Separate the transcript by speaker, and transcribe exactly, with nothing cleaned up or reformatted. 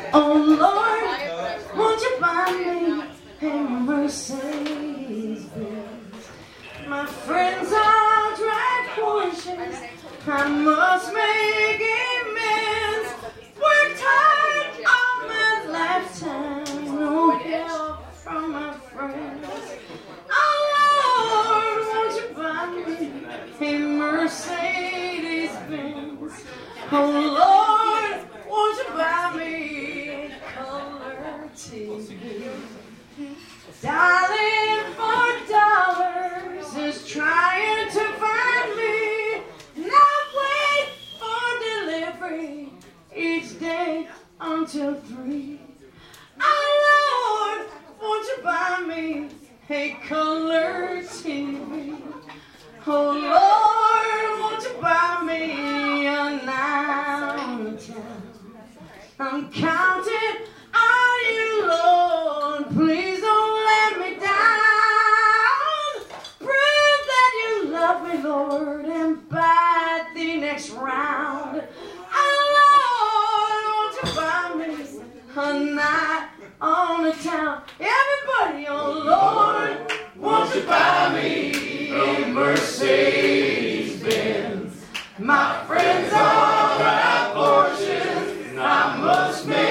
Speaker 1: Oh Lord, won't you buy me a Mercedes Benz? My friends all drive Porsches, I must make amends. Worked hard all my lifetime, no help from my friends. Oh Lord, won't you buy me a Mercedes Benz? Oh Lord, won't you buy me a color T V? Darling for dollars is trying to find me, and I wait for delivery each day until three. Oh Lord, won't you buy me a color T V? Oh Lord, won't you buy me a nine ten? I'm counting on you, Lord. Please don't let me down. Prove that you love me, Lord, and buy the next round. Oh Lord, won't you buy me a night on the town? Everybody, oh Lord, won't you buy me a Mercedes Benz? My friends all drive Porsches, I must make